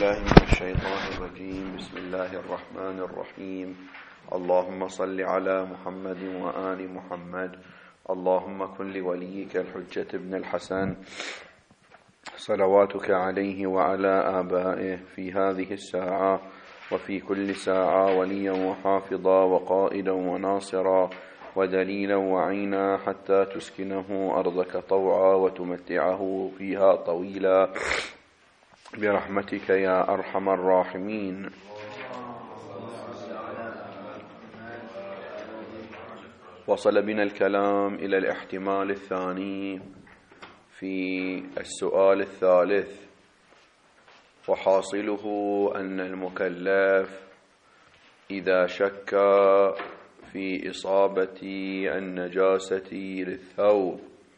بالله من الشيطان الرجيم. بسم الله الرحمن الرحيم. اللهم صل على محمد وآل محمد. اللهم كن لوليك الحجة ابن الحسن صلواتك عليه وعلى آبائه في هذه الساعة وفي كل ساعة وليا وحافظا وقائدا وناصرا ودليلا وعينا حتى تسكنه أرضك طوعا وتمتعه فيها طويلا برحمتك يا أرحم الراحمين. وصل بنا الكلام إلى الاحتمال الثاني في السؤال الثالث، وحاصله أن المكلف إذا شك في إصابة النجاسة للثوب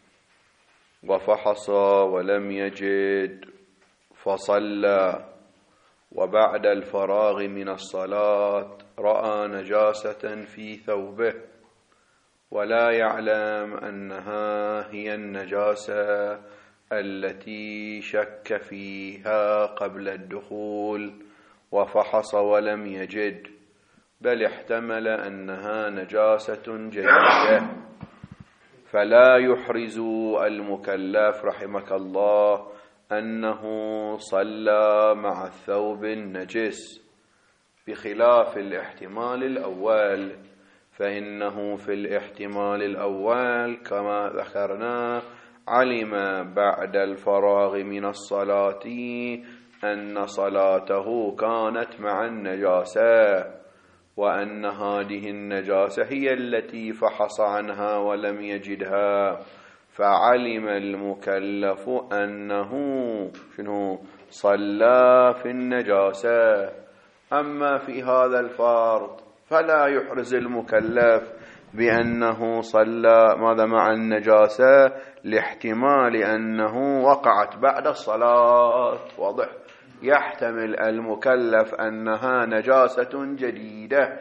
وفحص ولم يجد فصلى، وبعد الفراغ من الصلاة رأى نجاسة في ثوبه ولا يعلم أنها هي النجاسة التي شك فيها قبل الدخول وفحص ولم يجد، بل احتمل أنها نجاسة جديدة، فلا يحرز المكلف رحمك الله أنه صلى مع الثوب النجس، بخلاف الاحتمال الأول، فإنه في الاحتمال الأول كما ذكرنا علم بعد الفراغ من الصلاة أن صلاته كانت مع النجاسة، وأن هذه النجاسة هي التي فحص عنها ولم يجدها، فعلم المكلف أنه صلى في النجاسة. أما في هذا الفرض فلا يحرز المكلف بأنه صلى ماذا مع النجاسة لاحتمال أنه وقعت بعد الصلاة. واضح؟ يحتمل المكلف أنها نجاسة جديدة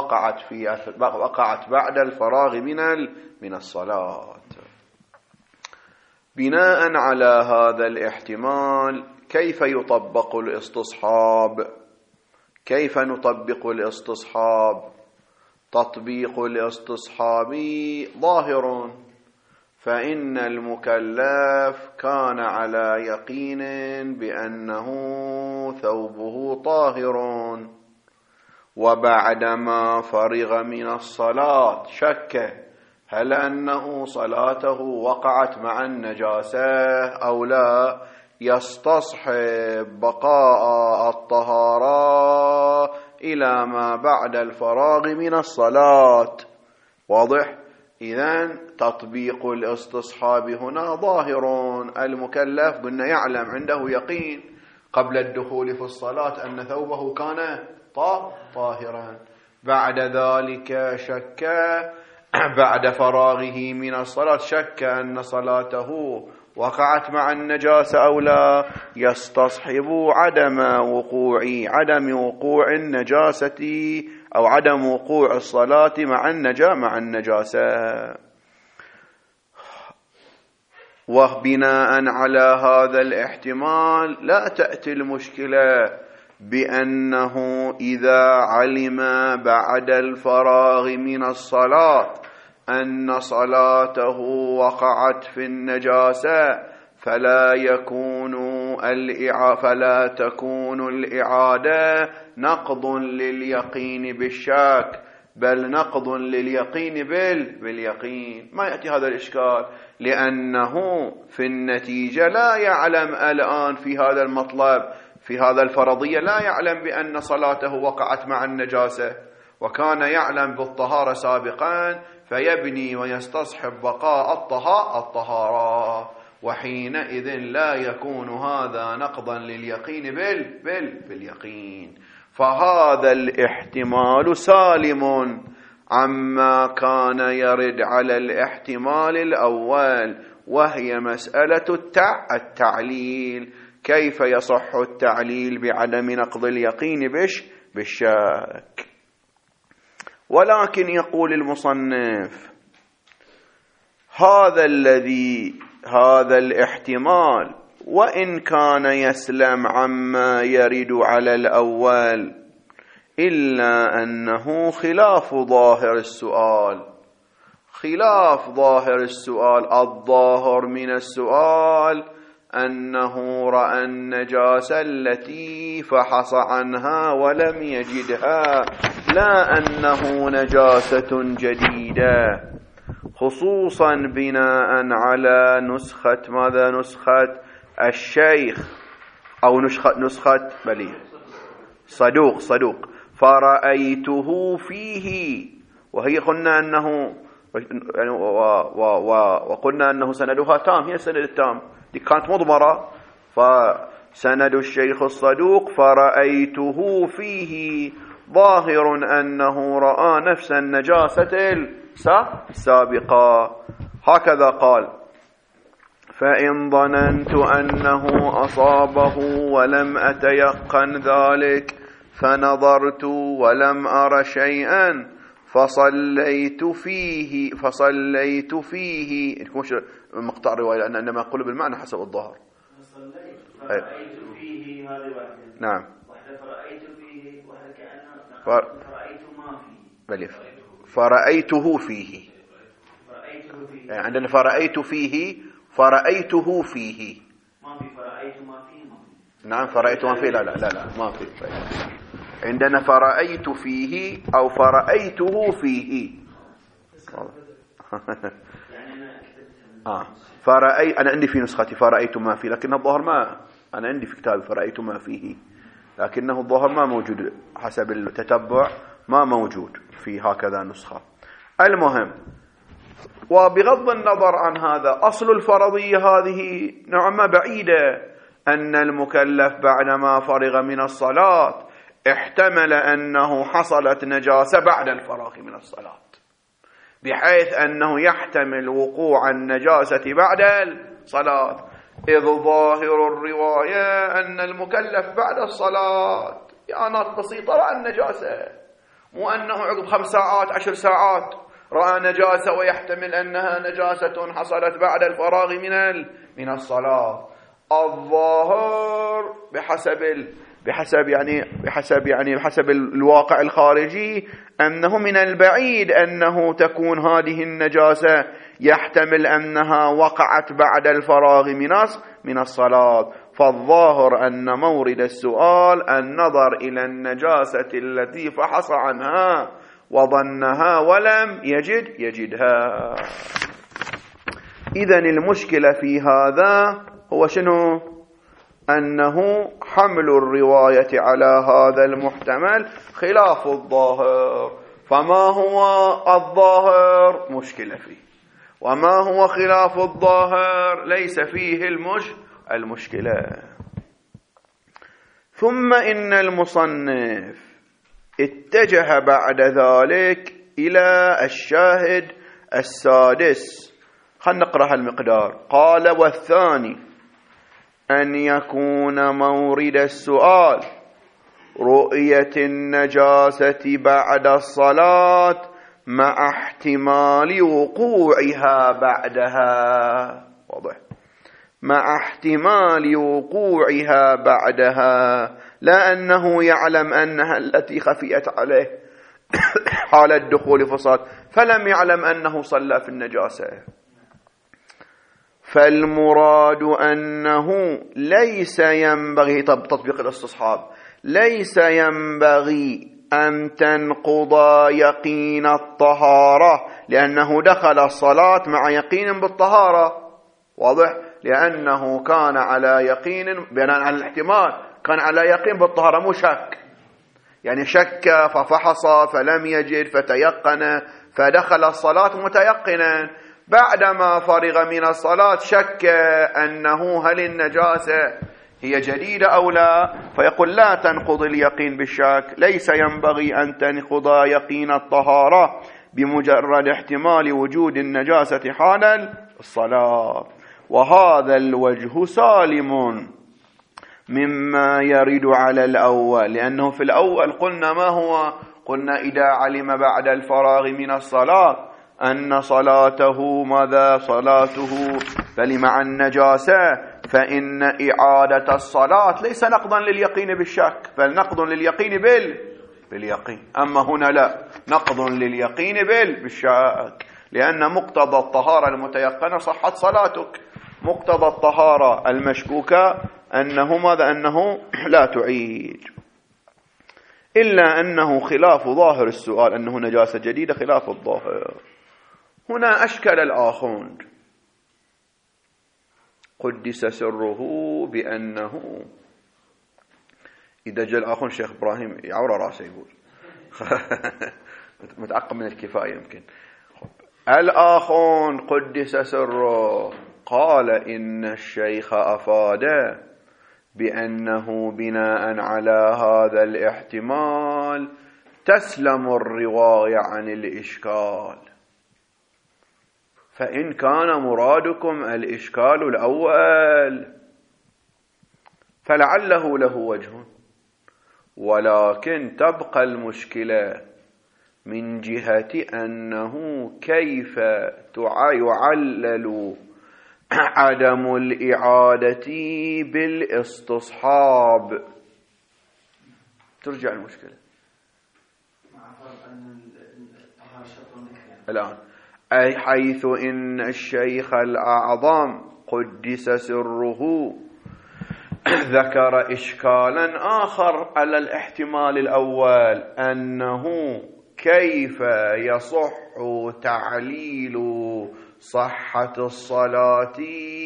وقعت بعد الفراغ من الصلاة. بناء على هذا الاحتمال كيف يطبق الاستصحاب؟ كيف نطبق الاستصحاب؟ تطبيق الاستصحاب ظاهر، فإن المكلف كان على يقين بأنه ثوبه طاهر، وبعدما فرغ من الصلاة شك هل أنه صلاته وقعت مع النجاسة أو لا، يستصحب بقاء الطهارة إلى ما بعد الفراغ من الصلاة. واضح؟ إذن تطبيق الاستصحاب هنا ظاهر. المكلف قلنا يعلم عنده يقين قبل الدخول في الصلاة أن ثوبه كان طاهرا، بعد ذلك شك بعد فراغه من الصلاة شك أن صلاته وقعت مع النجاسة أو لا، يستصحب عدم وقوع النجاسة أو عدم وقوع الصلاة مع النجاسة. وبناء على هذا الاحتمال لا تأتي المشكلة بأنه إذا علم بعد الفراغ من الصلاة أن صلاته وقعت في النجاسة فلا تكون الإعادة نقض لليقين بالشك، بل نقض لليقين باليقين. ما يأتي هذا الإشكال، لأنه في النتيجة لا يعلم الآن في هذا المطلب، في هذا الفرضية لا يعلم بأن صلاته وقعت مع النجاسة، وكان يعلم بالطهارة سابقا، فيبني ويستصحب بقاء الطهارة، وحينئذ لا يكون هذا نقضا لليقين باليقين. فهذا الاحتمال سالم عما كان يرد على الاحتمال الأول، وهي مسألة التعليل. كيف يصح التعليل بعدم نقض اليقين بالشك؟ ولكن يقول المصنف هذا الاحتمال وإن كان يسلم عما يرد على الأول إلا أنه خلاف ظاهر السؤال. خلاف ظاهر السؤال، الظاهر من السؤال أنه رأى النجاسة التي فحص عنها ولم يجدها، لا أنه نجاسة جديدة، خصوصا بناء على نسخة ماذا؟ نسخة الشيخ أو نسخة بلي صدوق فرأيته فيه، وهي قلنا أنه يعني وقلنا أنه سندها تام، هي سند التام دي كانت مضمرة، فسند الشيخ الصدوق فرأيته فيه ظاهر أنه رأى نفس النجاسة السابقة. هكذا قال: فإن ظننت أنه أصابه ولم أتيقن ذلك فنظرت ولم أر شيئا فصليت فيه مقطع رواية، لأن عندما أقول بالمعنى حسب الظاهر فرأيت فيه هذه واحدة، نعم، واحدة فرأيت فيه، واحدة كأنه فرأيت ما فيه، بل فرأيته فيه، يعني عندنا فرأيت فيه ما في فرأيت ما فيه، نعم فرأيت ما فيه، لا ما في. عندنا فرأيت فيه أو فرأيته فيه. أنا عندي في نسختي فرأيت ما فيه، لكن الظاهر ما، أنا عندي في كتابي فرأيت ما فيه، لكنه الظاهر ما موجود حسب التتبع، ما موجود في هكذا نسخة. المهم، وبغض النظر عن هذا، أصل الفرضية هذه نوعا بعيدة، أن المكلف بعدما فرغ من الصلاة احتمل أنه حصلت نجاسة بعد الفراغ من الصلاة، بحيث أنه يحتمل وقوع النجاسة بعد الصلاة، إذ ظاهر الرواية أن المكلف بعد الصلاة يعني بسيطة رأى النجاسة، مو أنه عقب 5 ساعات 10 ساعات رأى نجاسة ويحتمل أنها نجاسة حصلت بعد الفراغ من الصلاة. الظاهر بحسب الواقع الخارجي أنه من البعيد أنه تكون هذه النجاسة يحتمل أنها وقعت بعد الفراغ من الصلاة، فالظاهر أن مورد السؤال النظر إلى النجاسة التي فحص عنها وظنها ولم يجدها. إذن المشكلة في هذا هو شنو؟ أنه حمل الرواية على هذا المحتمل خلاف الظاهر، فما هو الظاهر مشكلة فيه، وما هو خلاف الظاهر ليس فيه المشكلة. ثم إن المصنف اتجه بعد ذلك إلى الشاهد السادس. خلنا نقرأ المقدار. قال: والثاني أن يكون مورد السؤال رؤية النجاسة بعد الصلاة مع احتمال وقوعها بعدها. واضح؟ مع احتمال وقوعها بعدها، لا أنه يعلم أنها التي خفيت عليه حال الدخول في الصلاة فلم يعلم أنه صلى في النجاسة. فالمراد أنه ليس ينبغي، تطبيق الاستصحاب، ليس ينبغي أن تنقض يقين الطهارة لأنه دخل الصلاة مع يقين بالطهارة. واضح؟ لأنه كان على يقين بناء على الاحتمال، كان على يقين بالطهارة مو شك، يعني شك ففحص فلم يجد فتيقن فدخل الصلاة متيقنا، بعدما فرغ من الصلاة شك أنه هل النجاسة هي جديدة أو لا، فيقول لا تنقض اليقين بالشك، ليس ينبغي أن تنقض يقين الطهارة بمجرد احتمال وجود النجاسة حال الصلاة. وهذا الوجه سالم مما يرد على الأول، لأنه في الأول قلنا ما هو؟ قلنا إذا علم بعد الفراغ من الصلاة أن صلاته ماذا؟ صلاته بل مع النجاسة، فإن إعادة الصلاة ليس نقضا لليقين بالشك، بل نقض لليقين باليقين. أما هنا لا، نقض لليقين بالشك، لأن مقتضى الطهارة المتيقنة صحت صلاتك، مقتضى الطهارة المشكوكة أنه ماذا؟ أنه لا تعيد، إلا أنه خلاف ظاهر السؤال أنه نجاسة جديدة، خلاف الظاهر. هنا أشكل الآخوند قدس سره بأنه إذا جاء الآخوند شيخ إبراهيم يعور راسه يقول متعقب من الكفاية يمكن. الآخوند قدس سره قال إن الشيخ أفاد بأنه بناء على هذا الاحتمال تسلم الرواية عن الإشكال، فإن كان مرادكم الإشكال الأول فلعله له وجه، ولكن تبقى المشكلة من جهة أنه كيف يعلل عدم الإعادة بالاستصحاب. ترجع المشكلة الآن، أي حيث إن الشيخ الأعظم قدس سره ذكر إشكالا آخر على الاحتمال الأول، أنه كيف يصح تعليل صحة الصلاة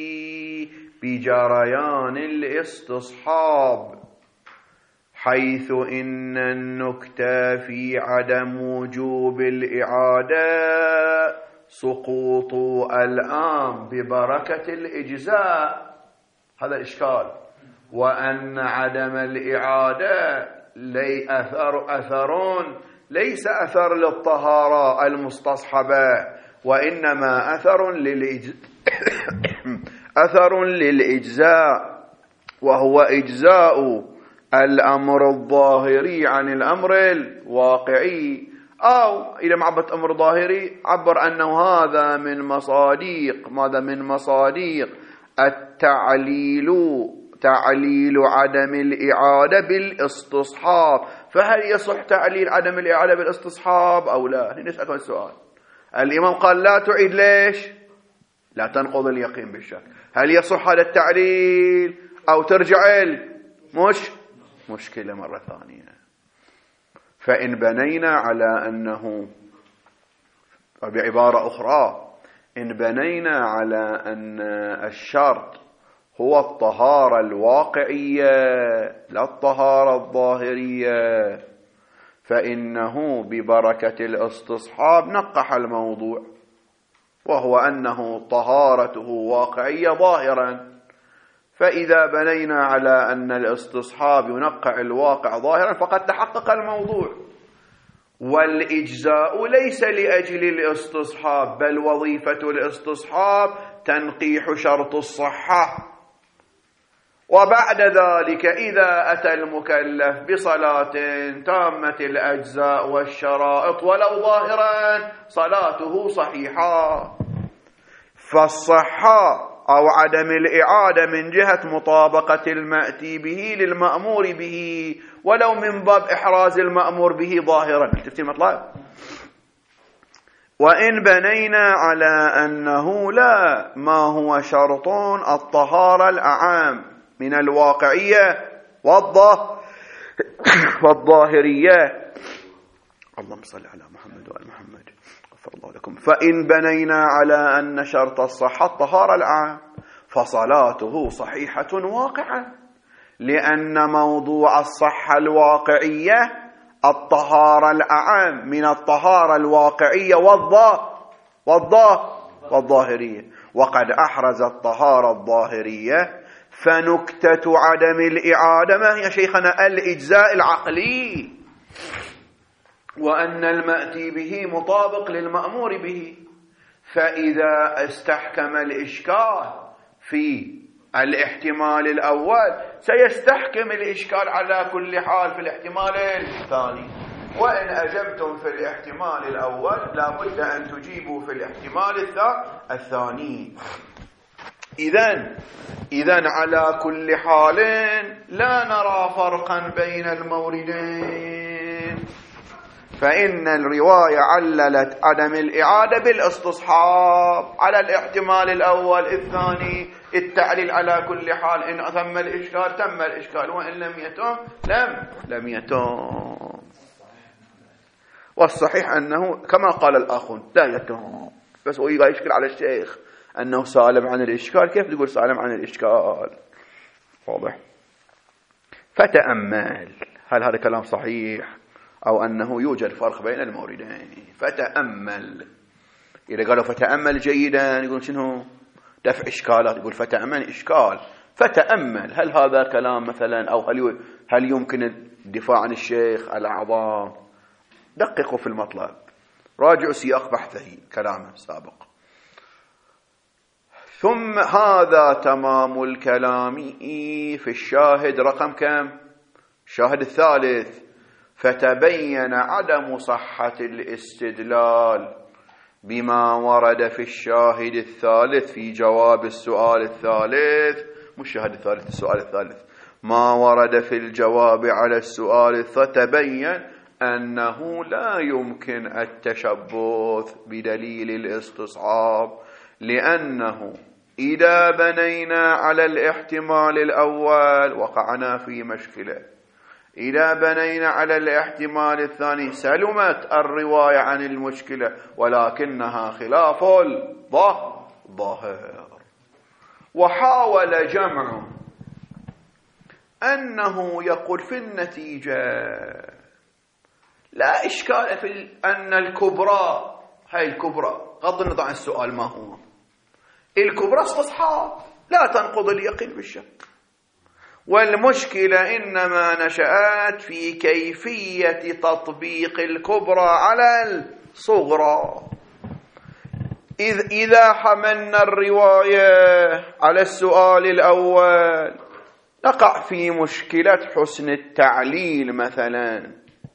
بجريان الاستصحاب، حيث إن النكتة في عدم وجوب الإعادة سقوط الآن ببركة الإجزاء، هذا الإشكال، وأن عدم الإعادة ليس أثر للطهارة المستصحبة، وإنما أثر للإجزاء، وهو إجزاء الأمر الظاهري عن الأمر الواقعي، أو إذا معبت أمر ظاهري عبر أنه هذا من مصاديق تعليل عدم الإعادة بالاستصحاب. فهل يصح تعليل عدم الإعادة بالاستصحاب أو لا؟ نسأل السؤال. الإمام قال لا تعيد، ليش؟ لا تنقض اليقين بالشك. هل يصح هذا التعليل أو ترجع مشكلة مرة ثانية. فإن بنينا على أنه، بعبارة أخرى، إن بنينا على أن الشرط هو الطهارة الواقعية لا الطهارة الظاهرية، فإنه ببركة الاستصحاب نقح الموضوع، وهو أنه طهارته واقعية ظاهرا. فإذا بنينا على أن الاستصحاب ينقع الواقع ظاهرا فقد تحقق الموضوع. والإجزاء ليس لأجل الاستصحاب، بل وظيفة الاستصحاب تنقيح شرط الصحة. وبعد ذلك إذا أتى المكلف بصلاة تامة الأجزاء والشرائط ولو ظاهرا صلاته صحيحة. فالصحة أو عدم الإعادة من جهة مطابقة المأتي به للمأمور به، ولو من باب إحراز المأمور به ظاهرا. شفتي المطلب؟ وإن بنينا على أنه لا، ما هو شرطون الطهارة الأعام من الواقعية والظاهرية. اللهم صل على محمد وآل محمد، غفر الله لكم. فإن بنينا على أن شرط الصحة الطهارة العام فصلاته صحيحة واقعا، لأن موضوع الصحة الواقعية الطهارة الأعام من الطهارة الواقعية والظاهرية، وقد أحرز الطهارة الظاهرية. فنكتة عدم الإعادة ما هي شيخنا؟ الإجزاء العقلي، وأن المأتي به مطابق للمأمور به. فإذا استحكم الإشكال في الاحتمال الأول سيستحكم الإشكال على كل حال في الاحتمال الثاني. وإن أجبتم في الاحتمال الأول لا بد أن تجيبوا في الاحتمال الثاني. إذن على كل حال لا نرى فرقا بين الموردين، فإن الرواية عللت عدم الإعادة بالاستصحاب على الاحتمال الأول. الثاني التعليل على كل حال، إن ثم الإشكال تم الإشكال، وإن لم يتم لم يتم. والصحيح أنه كما قال الآخرون لا يتم، بس هو يشكل على الشيخ أنه سالم عن الإشكال. كيف تقول سالم عن الإشكال؟ واضح. فتأمل هل هذا كلام صحيح أو أنه يوجد فرق بين الموردين. فتأمل، إذا قالوا فتأمل جيدا يقول شنو؟ دفع إشكالات. يقول فتأمل إشكال، فتأمل هل هذا كلام مثلا، أو هل يمكن الدفاع عن الشيخ الأعظم؟ دققوا في المطلب، راجعوا سياق بحثه كلامه السابق. ثم هذا تمام الكلام في الشاهد رقم كم؟ الشاهد الثالث. فتبين عدم صحة الاستدلال بما ورد في الشاهد الثالث في جواب السؤال الثالث، مش الشاهد الثالث، السؤال الثالث، ما ورد في الجواب على السؤال. فتبين أنه لا يمكن التشبث بدليل الاستصحاب، لأنه إذا بنينا على الاحتمال الأول وقعنا في مشكلة، إذا بنينا على الاحتمال الثاني سلمت الرواية عن المشكلة، ولكنها خلاف الظاهر. وحاول جمع أنه يقول في النتيجة لا إشكال في أن الكبرى، هاي الكبرى غض النظر عن السؤال ما هو، الكبرى استصحاب لا تنقض اليقين بالشك، والمشكلة إنما نشأت في كيفية تطبيق الكبرى على الصغرى. إذا حملنا الرواية على السؤال الأول نقع في مشكلة حسن التعليل مثلا،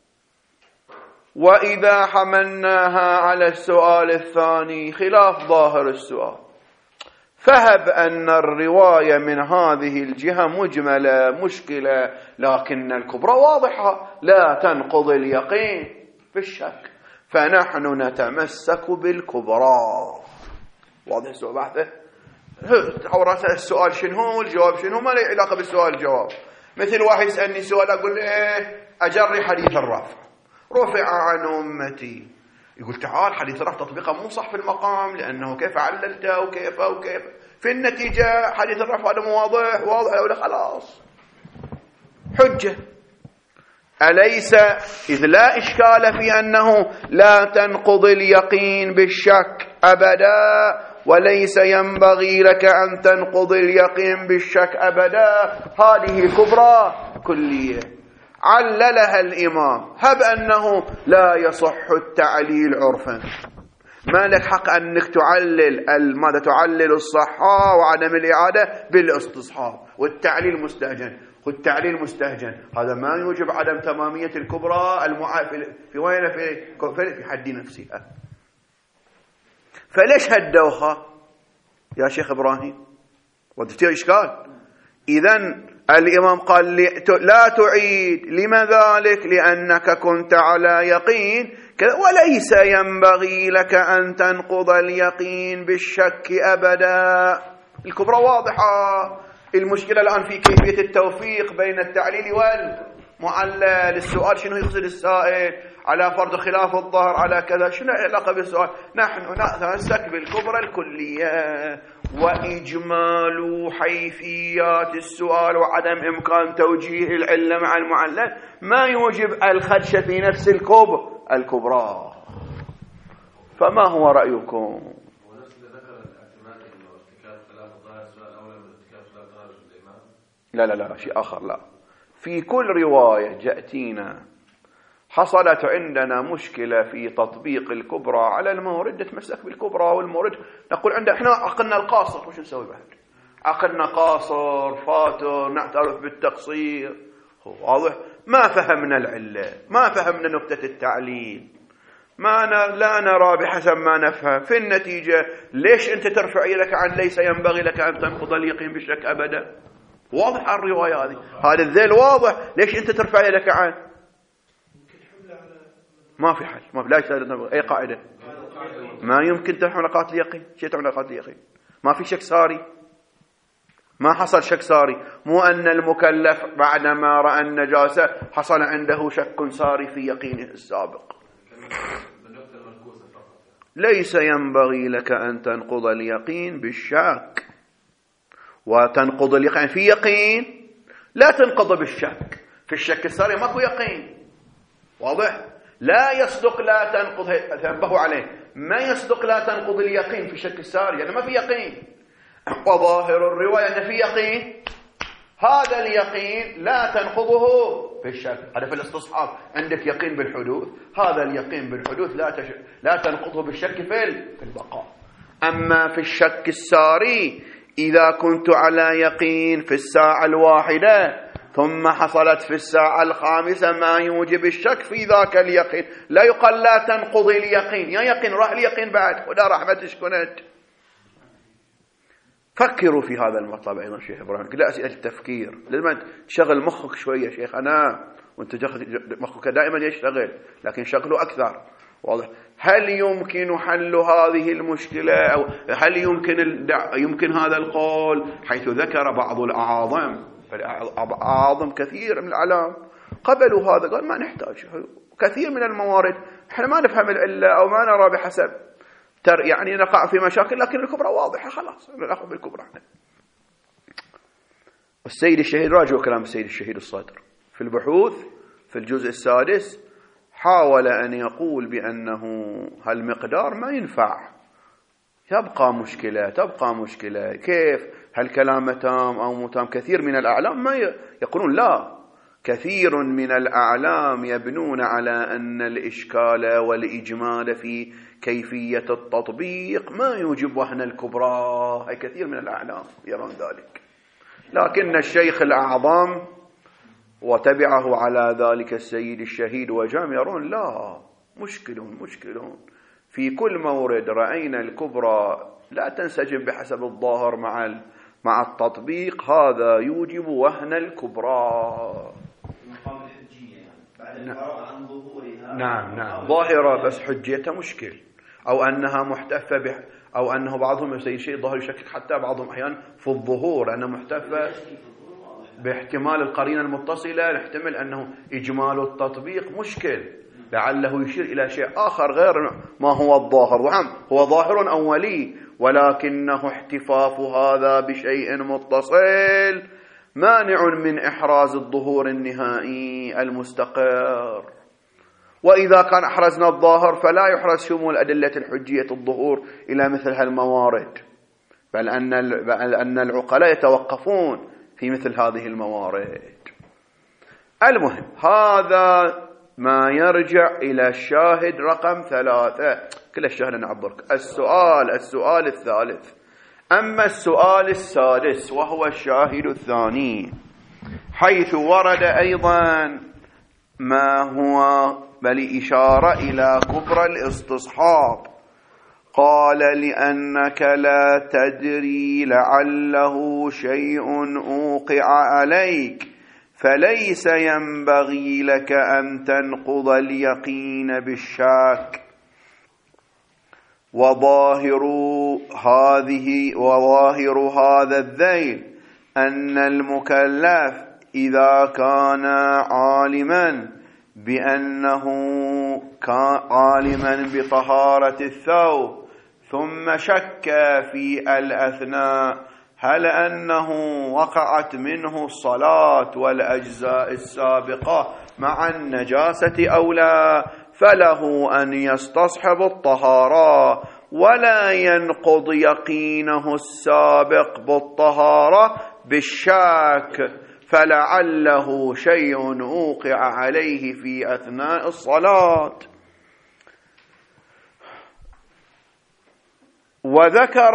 وإذا حملناها على السؤال الثاني خلاف ظاهر السؤال. فهب أن الرواية من هذه الجهة مجملة مشكلة، لكن الكبرى واضحة لا تنقض اليقين بالشك، فنحن نتمسك بالكبرى. واضح السؤال بحثه؟ السؤال شنو الجواب شنو، ما له علاقة بالسؤال الجواب. مثل واحد يسألني سؤال أقول أجري حديث الرفع، رفع عن أمتي، يقول تعال حديث الرفع تطبيقه مو صح في المقام، لأنه كيف عللته وكيف في النتيجة حديث الرفع هذا مو واضح ولا خلاص حجة. أليس إذ لا إشكال في أنه لا تنقض اليقين بالشك أبدا، وليس ينبغي لك أن تنقض اليقين بالشك أبدا، هذه الكبرى كلية عللها الإمام. هب أنه لا يصح التعليل عرفا، ما لك حق أنك تعلل ماذا تعلل الصحة وعدم الإعادة بالاستصحاب، والتعليل مستهجن، والتعليل مستهجن هذا ما يوجب عدم تمامية الكبرى في وين في حد نفسها. فليش هالدوخة يا شيخ إبراهيم؟ وتفتير إشكال. إذن الإمام قال لا تعيد، لما ذلك؟ لأنك كنت على يقين، وليس ينبغي لك أن تنقض اليقين بالشك أبدا. الكبرى واضحة. المشكلة الآن في كيفية التوفيق بين التعليل والمعلل. السؤال شنو يقصد السائل؟ على فرض خلاف الظهر على كذا، شنو العلاقة بالسؤال؟ نحن نتمسك بالكبرى الكلية، وإجمال حيثيات السؤال وعدم إمكان توجيه العلة مع المعلل ما يوجب الخدش في نفس الكبرى. فما هو رأيكم؟ لا شيء آخر. لا، في كل رواية جأتينا حصلت عندنا مشكلة في تطبيق الكبرى على المورد، نتمسك بالكبرى، والمورد نقول عندنا احنا عقلنا القاصر، وش نسوي بعد؟ عقلنا قاصر فاتر، نعترف بالتقصير. واضح؟ ما فهمنا العلة، ما فهمنا نقطة التعليل، لا نرى بحسب ما نفهم. في النتيجة ليش أنت ترفع يدك عن ليس ينبغي لك أن تنقض اليقين بالشك أبدا؟ واضح الرواية هذه، هذا الذيل واضح. ليش أنت ترفع يدك عنه؟ ما في حل، ما في، لا يستاهل. أي قاعدة ما يمكن تحمل قاتل اليقين. شيء تحمل قاتل اليقين؟ ما في شك صاري، ما حصل شك صاري. مو أن المكلف بعدما رأى النجاسة حصل عنده شك صاري في يقينه السابق. ليس ينبغي لك أن تنقض اليقين بالشك، وتنقض اليقين في يقين، لا تنقض بالشك. في الشك الصاري ماكو يقين، واضح؟ لا يصدق لا تنقض، تنبهوا عليه، ما يصدق لا تنقض اليقين في الشك الصاري، يعني ما في يقين. وظاهر الرواية أن في يقين، هذا اليقين لا تنقضه بالشك. هذا في الاستصحاب، عندك يقين بالحدوث، هذا اليقين بالحدوث لا تنقضه بالشك في البقاء. أما في الشك الساري إذا كنت على يقين في الساعة الواحدة ثم حصلت في الساعة الخامسة ما يوجب الشك في ذاك اليقين، لا يقال لا تنقض اليقين. يا يقين راح اليقين بعد، ولا رحمتش كنت. فكروا في هذا المطلب أيضا شيخ إبراهيم، لا أسئلة التفكير، لازم تشغل مخك شوية شيخ. أنا وأنت مخك دائما يشتغل، لكن شغله أكثر، واضح؟ هل يمكن حل هذه المشكلة، أو هل يمكن هذا القول، حيث ذكر بعض الأعاظم كثير من الأعلام قبلوا هذا، قال ما نحتاج كثير من الموارد، احنا ما نفهم العلة أو ما نرى بحسب يعني نقع في مشاكل، لكن الكبرى واضحة، خلاص نأخذ بالكبرى. السيد الشهيد، راجعوا كلام السيد الشهيد الصدر في البحوث في الجزء السادس، حاول أن يقول بأنه هالمقدار ما ينفع، تبقى مشكلة. كيف؟ هل كلام تام أو متام؟ كثير من الأعلام ما يقولون لا، كثير من الأعلام يبنون على أن الإشكال والإجمال في كيفية التطبيق ما يوجب وهن الكبرى. هي كثير من الأعلام يرون ذلك، لكن الشيخ الأعظم وتبعه على ذلك السيد الشهيد وجام يرون لا، مشكل في كل مورد رأينا الكبرى لا تنسجم بحسب الظاهر مع التطبيق، هذا يوجب وهن الكبرى. مقام الحجية بعد الفراغ عن ظهورها. نعم ظاهرة، بس حجيتها مشكل، أو أنها محتفة أو أنه بعضهم يسير شيء ظاهر يشكك حتى بعضهم أحيانا في الظهور، أنه محتفة باحتمال القرينة المتصلة، نحتمل أنه إجمال التطبيق مشكل، لعله يشير إلى شيء آخر غير ما هو الظاهر. وهم هو ظاهر أولي، ولكنه احتفاف هذا بشيء متصل مانع من إحراز الظهور النهائي المستقر. وإذا كان أحرزنا الظاهر فلا يحرز شمول أدلة الحجية الظهور إلى مثل هالموارد، بل أن العقلاء يتوقفون في مثل هذه الموارد. المهم، هذا ما يرجع إلى الشاهد رقم 3. كل الشاهد نعبرك. السؤال الثالث. أما السؤال السادس وهو الشاهد الثاني، حيث ورد أيضا ما هو بل إشارة إلى كبر الاستصحاب، قال لأنك لا تدري لعله شيء أوقع عليك فليس ينبغي لك أن تنقض اليقين بالشك. وظاهر هذا الذيل أن المكلف إذا كان عالما بطهارة الثوب ثم شك في الأثناء هل أنه وقعت منه الصلاة والأجزاء السابقة مع النجاسة أو لا، فله أن يستصحب الطهارة ولا ينقض يقينه السابق بالطهارة بالشك، فلعله شيء أوقع عليه في أثناء الصلاة. وذكر،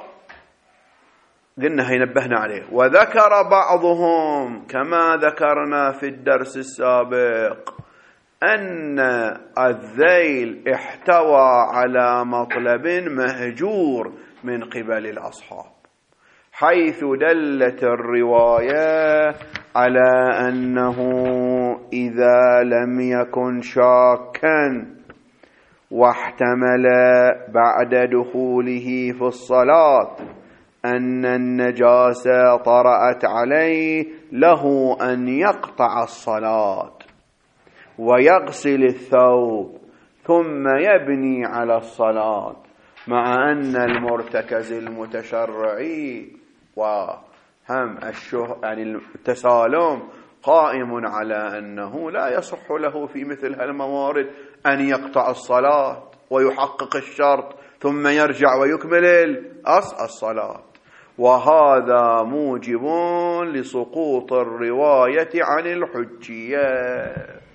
قلنا ينبهنا عليه، وذكر بعضهم كما ذكرنا في الدرس السابق أن الذيل احتوى على مطلب مهجور من قبل الأصحاب، حيث دلت الرواية على أنه إذا لم يكن شاكا واحتمل بعد دخوله في الصلاة أن النجاسة طرأت عليه، له أن يقطع الصلاة ويغسل الثوب ثم يبني على الصلاة، مع أن المرتكز المتشرعي وهم يعني التسالم قائم على أنه لا يصح له في مثل هالموارد أن يقطع الصلاة ويحقق الشرط ثم يرجع ويكمل الصلاة، وهذا موجب لسقوط الرواية عن الحجية.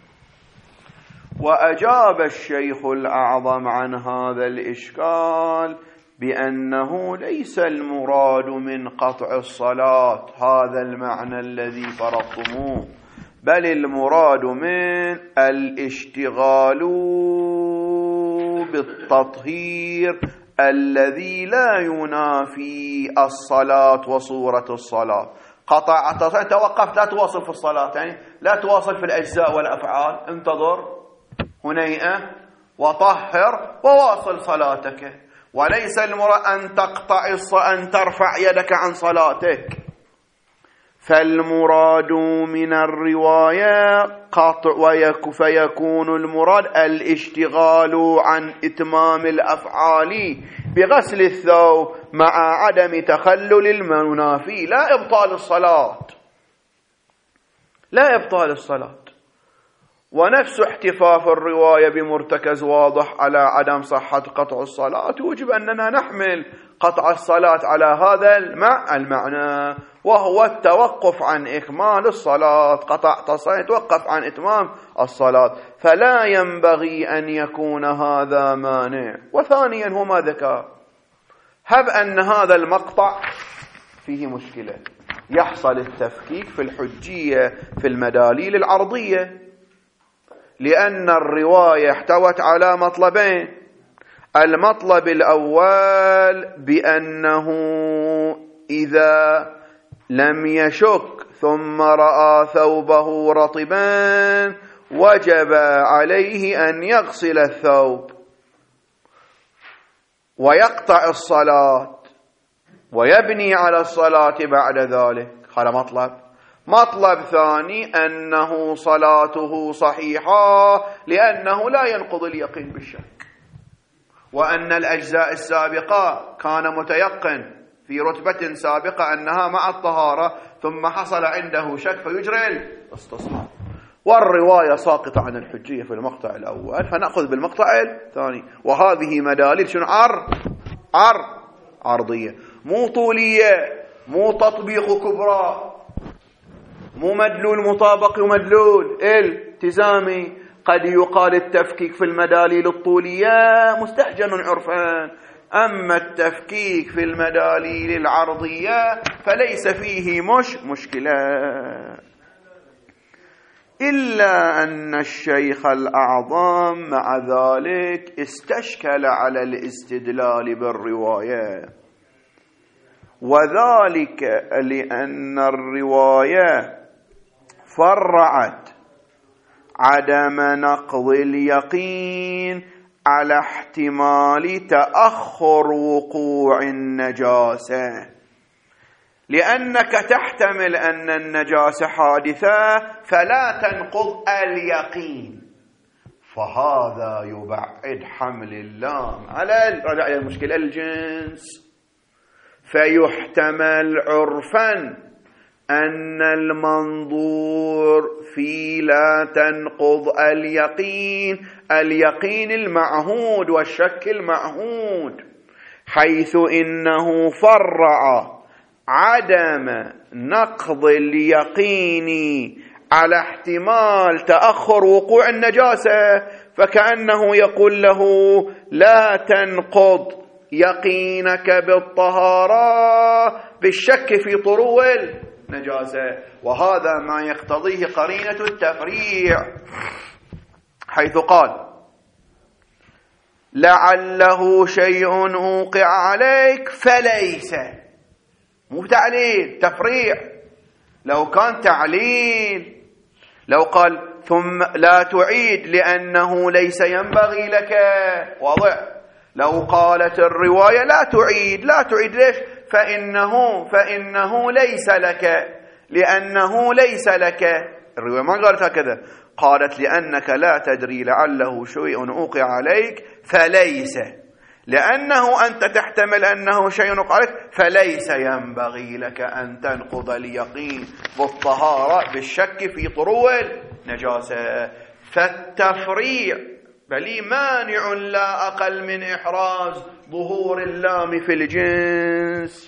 وأجاب الشيخ الأعظم عن هذا الإشكال بأنه ليس المراد من قطع الصلاة هذا المعنى الذي فرضتموه، بل المراد من الاشتغال بالتطهير الذي لا ينافي الصلاة وصورة الصلاة. قطع توقف، لا تواصل في الصلاة، يعني لا تواصل في الأجزاء والأفعال، انتظر هنيئة وطهر وواصل صلاتك، وليس المراد أن تقطع أن ترفع يدك عن صلاتك. فالمراد من الرواية قطع، فيكون المراد الاشتغال عن إتمام الأفعال بغسل الثوب مع عدم تخلل المنافي، لا إبطال الصلاة، لا إبطال الصلاة. ونفس احتفاف الرواية بمرتكز واضح على عدم صحة قطع الصلاة يوجب أننا نحمل قطع الصلاة على هذا المعنى، وهو التوقف عن إكمال الصلاة. قطعت الصلاة توقف عن إتمام الصلاة، فلا ينبغي أن يكون هذا مانع. وثانيا هو ما ذكر، هب أن هذا المقطع فيه مشكلة، يحصل التفكيك في الحجية في المداليل العرضية، لأن الرواية احتوت على مطلبين. المطلب الأول بأنه إذا لم يشك ثم رأى ثوبه رطبا وجب عليه أن يغسل الثوب ويقطع الصلاة ويبني على الصلاة بعد ذلك. هذا مطلب ثاني أنه صلاته صحيحة لأنه لا ينقض اليقين بالشك، وأن الأجزاء السابقة كان متيقن في رتبة سابقة أنها مع الطهارة، ثم حصل عنده شك فيجري الاستصحاب. والرواية ساقطة عن الحجية في المقطع الأول، فنأخذ بالمقطع الثاني. وهذه مداليل شنو؟ عرضية، مو طولية، مو تطبيق كبرى، مو مدلول مطابق ومدلول التزامي. قد يقال التفكيك في المداليل الطولية مستحجن عرفا، أما التفكيك في المداليل العرضية فليس فيه مشكلة. إلا أن الشيخ الأعظم مع ذلك استشكل على الاستدلال بالرواية، وذلك لأن الرواية فرعت عدم نقض اليقين على احتمال تأخر وقوع النجاسة، لأنك تحتمل أن النجاسة حادثة فلا تنقض اليقين، فهذا يبعد حمل اللام على المشكلة الجنس. فيحتمل عرفا أن المنظور في لا تنقض اليقين المعهود والشك المعهود، حيث إنه فرع عدم نقض اليقين على احتمال تأخر وقوع النجاسة، فكأنه يقول له لا تنقض يقينك بالطهارة بالشك في طرو النجاسة، وهذا ما يقتضيه قرينة التفريع. حيث قال لعله شيء أوقع عليك فليس، مو تعليل، تفريع. لو كان تعليل لو قال ثم لا تعيد لأنه ليس ينبغي لك، واضح. لو قالت الرواية لا تعيد ليش؟ فإنه ليس لك، لأنه ليس لك. الرواية ما قالت هكذا، قالت لأنك لا تدري لعله شيء أوقع عليك فليس، لأنه أنت تحتمل أنه شيء وقع عليك فليس ينبغي لك أن تنقض اليقين بالطهارة بالشك في طرو النجاسة. فالتفريع بل مانع لا أقل من إحراز ظهور اللام في الجنس.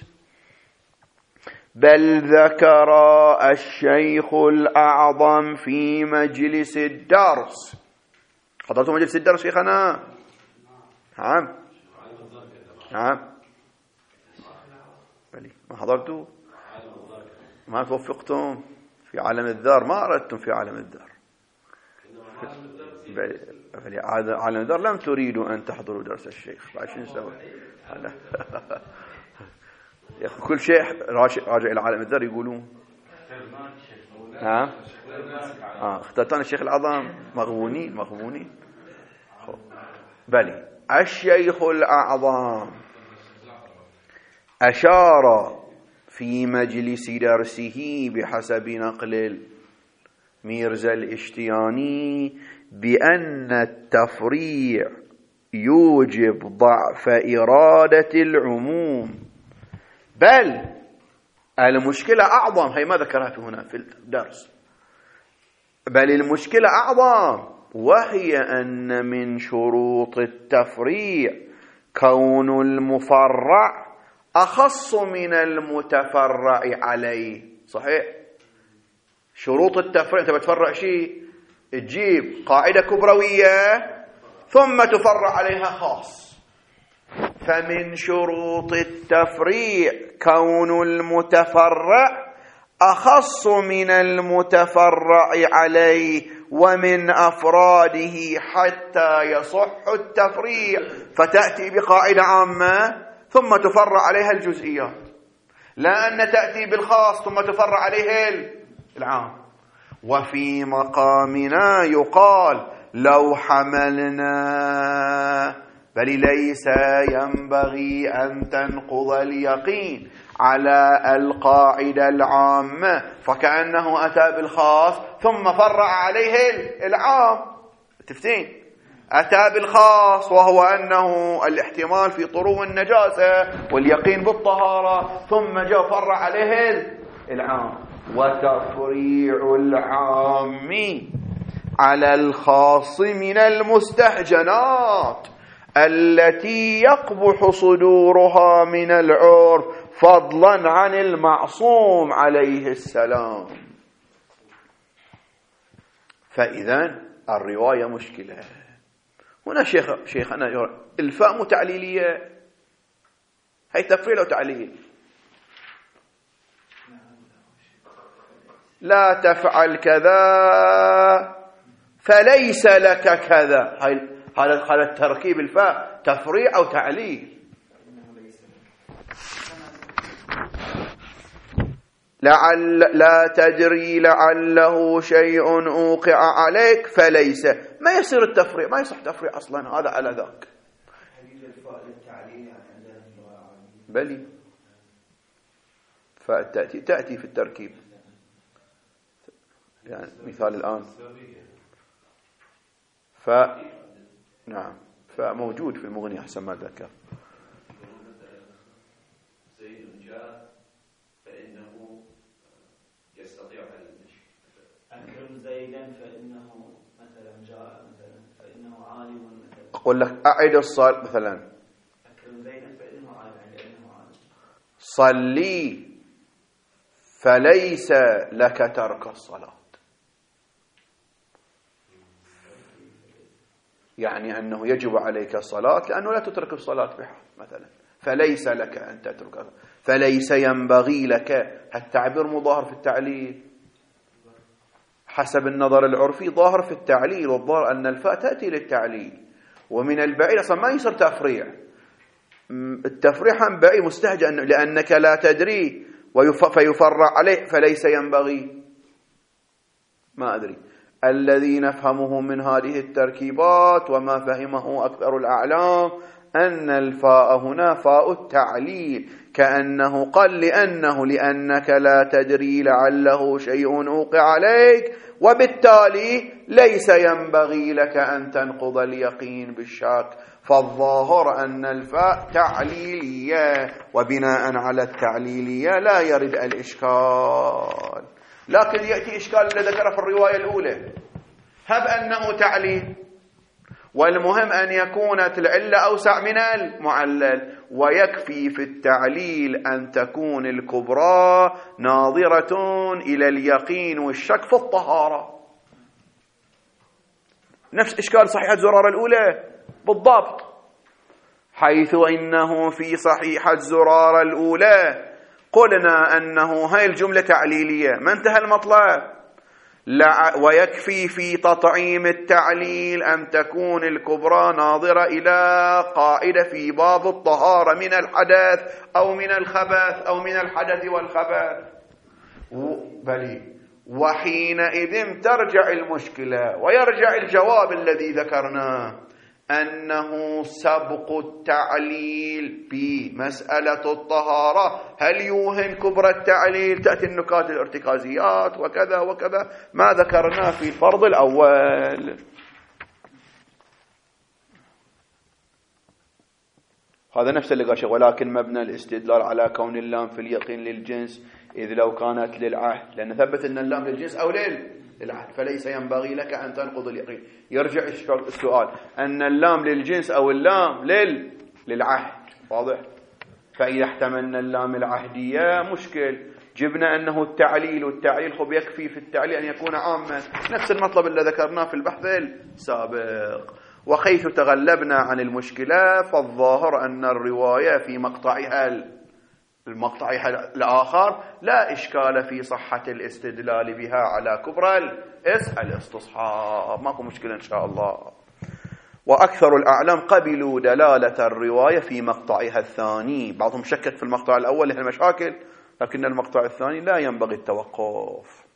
بل ذكر الشيخ الأعظم في مجلس الدرس. حضرتوا مجلس الدرس شيخنا؟ نعم بلي ما حضرتوا، ما توفقتم في عالم الذار، ما أردتم في عالم الذار. بلي عالم الذار لم تريدوا أن تحضروا درس الشيخ، بعد شو نسوي؟ يا أخي كل شيء راجع إلى عالم الذر يقولون. اخترتان الشيخ الأعظم مغبونين. بلي الشيخ الأعظم أشار في مجلس درسه بحسب نقل ميرزا الاشتياني بأن التفريع يوجب ضعف إرادة العموم. بل المشكلة أعظم، هي ما ذكرته هنا في الدرس، بل المشكلة أعظم، وهي أن من شروط التفريع كون المفرع أخص من المتفرع عليه. صحيح، شروط التفريع أنت بتفرع شيء تجيب قاعدة كبروية ثم تفرع عليها خاص. فمن شروط التفريع كون المتفرع أخص من المتفرع عليه ومن أفراده حتى يصح التفريع، فتأتي بقاعدة عامة ثم تفرع عليها الجزئيات، لا أن تأتي بالخاص ثم تفرع عليه العام. وفي مقامنا يقال لو حملنا بل ليس ينبغي أن تنقض اليقين على القاعدة العامة، فكأنه أتى بالخاص ثم فرع عليه العام. تفتين أتى بالخاص وهو أنه الاحتمال في طرو النجاسة واليقين بالطهارة، ثم جاء فرع عليه العام. وتفريع العام على الخاص من المستهجنات التي يقبح صدورها من العرف فضلا عن المعصوم عليه السلام. فإذا الرواية مشكلة هنا. شيخنا الفاء تعليلية، هي تفريع وتعليل. لا تفعل كذا فليس لك كذا، هذا التركيب الفاء تفريع أو تعليل. لا تدري لعله شيء أوقع عليك فليس، ما يصير التفريع، ما يصح تفريع أصلا هذا على ذاك. بلي تأتي في التركيب، يعني مثال الآن نعم فموجود في المغني أحسن ما ذكر. زيد جاء فإنه يستطيع أن أكرم زيدا فإنه مثلا جاء مثلا فإنه عالم مثلا. أقول لك أعد الصلاة مثلا، أكرم زيدا فإنه عالم لأنه عالم. صلي فليس لك ترك الصلاة، يعني أنه يجب عليك الصلاة لأنه لا تترك الصلاة بحال مثلا، فليس لك أن تترك، فليس ينبغي لك. التعبير مظاهر في التعليل، حسب النظر العرفي ظاهر في التعليل، والظاهر أن الفاء تأتي للتعليل، ومن البعيد أصلا ما يصير تفريع. التفريع هم بعيد مستهجأ، لأنك لا تدري فيفرع عليه فليس ينبغي. ما أدري. الذي نفهمه من هذه التركيبات وما فهمه أكثر الأعلام أن الفاء هنا فاء التعليل، كأنه قال لأنك لا تدري لعله شيء أوقع عليك، وبالتالي ليس ينبغي لك أن تنقض اليقين بالشك. فالظاهر أن الفاء تعليلية، وبناء على التعليلية لا يرد الإشكال. لكن يأتي إشكال الذي ذكر في الرواية الأولى، هب أنه تعليل، والمهم أن يكون العلة أوسع من المعلل، ويكفي في التعليل أن تكون الكبرى ناظرة إلى اليقين والشك في الطهارة. نفس إشكال صحيحة زرارة الأولى بالضبط، حيث إنه في صحيحة زرارة الأولى قلنا أنه هاي الجملة تعليلية، ما انتهى المطلب. ويكفي في تطعيم التعليل أن تكون الكبرى ناظرة إلى قاعدة في باب الطهارة من الحدث أو من الخبث أو من الحدث والخبث. بلي، وحينئذ ترجع المشكلة ويرجع الجواب الذي ذكرناه، أنه سبق التعليل في مسألة الطهارة هل يوهن كبر التعليل؟ تأتي النكات الارتكازيات وكذا وكذا ما ذكرناه في الفرض الأول. هذا نفس اللي قاشه، ولكن مبنى الاستدلال على كون اللام في اليقين للجنس، إذ لو كانت للعهد، لأن ثبت أن اللام للجنس أو للعهد فليس ينبغي لك أن تنقض اليقين. يرجع السؤال أن اللام للجنس أو اللام للعهد، واضح؟ فإذا احتملنا اللام العهدية مشكل، جبنا أنه التعليل، والتعليل خب يكفي في التعليل أن يكون عاما، نفس المطلب اللي ذكرناه في البحث السابق. وحيث تغلبنا عن المشكلة فالظاهر أن الرواية في المقطع الآخر لا إشكال في صحة الاستدلال بها على كبرى الاستصحاب، ماكو مشكلة إن شاء الله. وأكثر الأعلام قبلوا دلالة الرواية في مقطعها الثاني، بعضهم شكك في المقطع الأول له المشاكل، لكن المقطع الثاني لا ينبغي التوقف.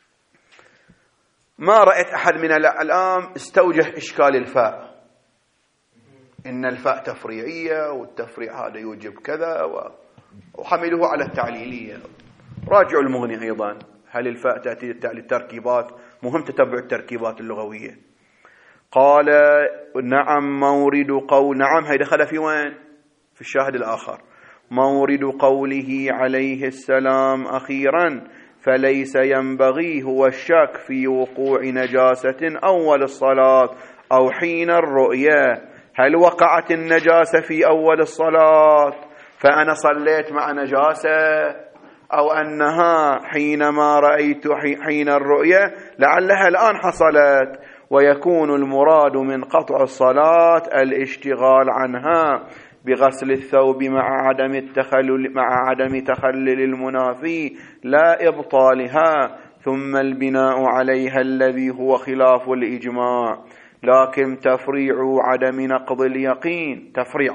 ما رأيت أحد من الأعلام استوجه إشكال الفاء، إن الفاء تفريعية والتفريع هذا يوجب كذا، وحملوه على التعليلية. راجعوا المغني أيضا، هل الفاء تأتي للتركيبات؟ مهم تتبع التركيبات اللغوية. قال نعم مورد قول، نعم هي دخل في وين؟ في الشاهد الآخر، مورد قوله عليه السلام أخيرا فليس ينبغي هو الشك في وقوع نجاسة أول الصلاة أو حين الرؤية. هل وقعت النجاسة في أول الصلاة فأنا صليت مع نجاسة، أو أنها حينما رأيت حين الرؤية لعلها الآن حصلت، ويكون المراد من قطع الصلاة الاشتغال عنها بغسل الثوب مع عدم تخلل المنافي لا إبطالها، ثم البناء عليها الذي هو خلاف الإجماع. لكن تفريع عدم نقض اليقين، تفريع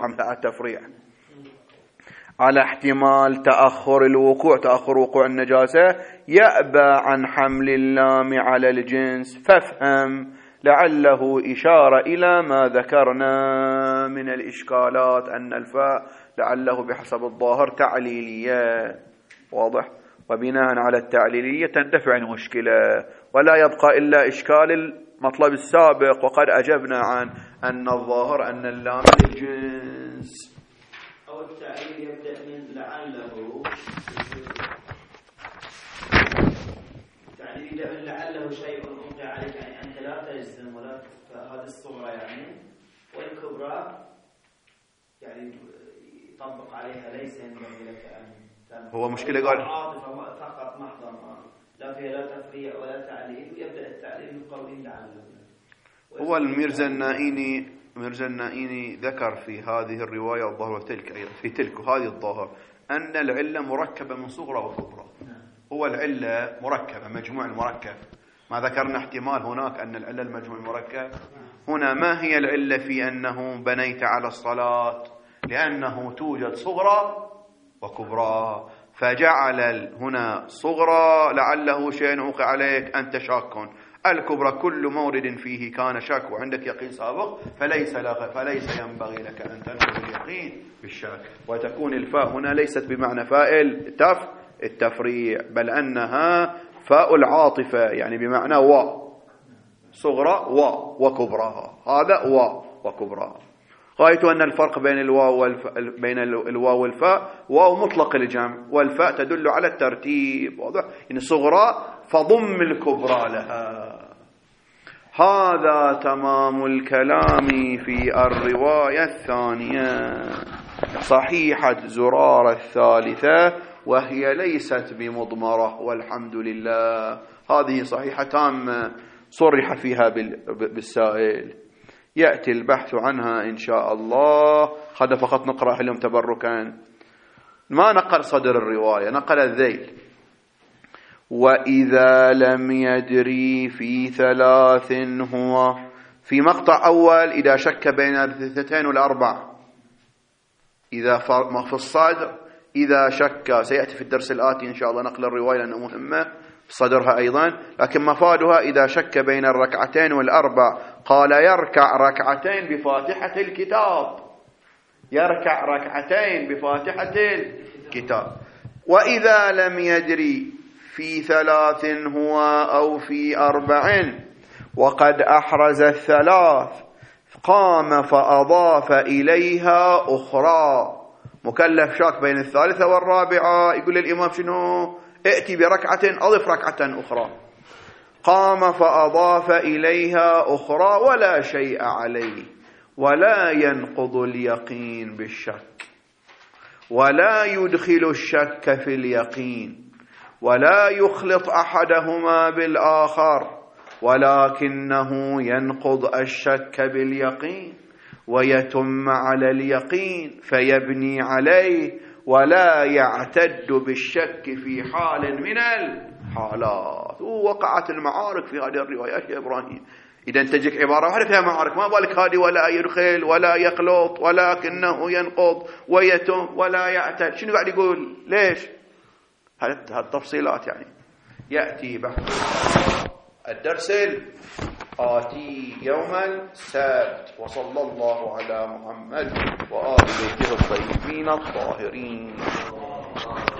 على احتمال تأخر وقوع النجاسة يأبى عن حمل اللام على الجنس، فافهم لعله إشارة إلى ما ذكرنا من الإشكالات، أن الفاء لعله بحسب الظاهر تعليلية، واضح؟ وبناء على التعليلية تندفع المشكلة، ولا يبقى إلا إشكال المطلب السابق، وقد أجبنا عن أن الظاهر أن اللام للجنس. أو التعليل يبدأ من لعله، التعليل يبدأ من لعله شيء أوقع عليك، يعني أنت لا تجزم ولا هذه الصغرى يعني، والكبرى يعني يطبق عليها ليس ينبغي لك أن هو مشكلة قال عاطفة فقط محضة، لا فيها لا تفريع ولا تعليل، ويبدأ التعليل من قول لعله. هو الميرزا النائيني ذكر في هذه الرواية والظاهر وتلك أيضا في تلك وهذه الظاهر أن العلة مركبة من صغرى وكبرى. هو العلة مركبة، مجموع المركب، ما ذكرنا احتمال هناك أن العلة المجموع المركب. هنا ما هي العلة في أنه بنيت على الصلاة؟ لأنه توجد صغرى وكبرى، فجعل هنا صغرى لعله شيء وقع عليك أنت شاك، الكبرى كل مورد فيه كان شك وعندك يقين سابق فليس ينبغي لك أن تنقل اليقين بالشك. وتكون الفاء هنا ليست بمعنى فاء التفريع، بل أنها فاء العاطفة، يعني بمعنى صغرى وكبرى، هذا وكبرى. غاية أن الفرق بين الواو والفاء، واو مطلق الجمع والفاء تدل على الترتيب، واضح؟ يعني صغرى فضم الكبرى لها. هذا تمام الكلام في الرواية الثانية، صحيحة زرارة الثالثة، وهي ليست بمضمرة والحمد لله. هذه صحيحة تامة صرح فيها بالسائل، يأتي البحث عنها إن شاء الله. هذا فقط نقرأ لهم تبركا، ما نقل صدر الرواية، نقل الذيل. وإذا لم يدري في 3 هو في مقطع أول إذا شك بين 2 و4، إذا في الصدر إذا شك، سيأتي في الدرس الآتي إن شاء الله نقل الرواية لأنه مهمة صدرها أيضا، لكن مفادها إذا شك بين 2 و4 قال يركع 2 بفاتحة الكتاب، يركع 2 بفاتحة الكتاب. وإذا لم يدري في 3 هو أو في 4 وقد أحرز 3 قام فأضاف إليها أخرى، مكلف شاك بين 3 و4، يقول للإمام شنو؟ ائتي بركعة أضف ركعة أخرى. قام فأضاف إليها أخرى ولا شيء عليه، ولا ينقض اليقين بالشك، ولا يدخل الشك في اليقين، ولا يخلط أحدهما بالآخر، ولكنه ينقض الشك باليقين ويتم على اليقين فيبني عليه، ولا يعتد بالشك في حال من الحالات. ووقعت المعارك في هذه الروايات يا إبراهيم. إذا تجيك عبارة واحدة فيها معارك، ما بالك هذه ولا يدخل ولا يخلط ولكنه ينقض ويتم ولا يعتد، شنو قاعد يقول؟ ليش؟ هالتفصيلات يعني يأتي بحث الدرس الآتي يوم السبت. وصلى الله على محمد وآل بيته الطيبين الطاهرين.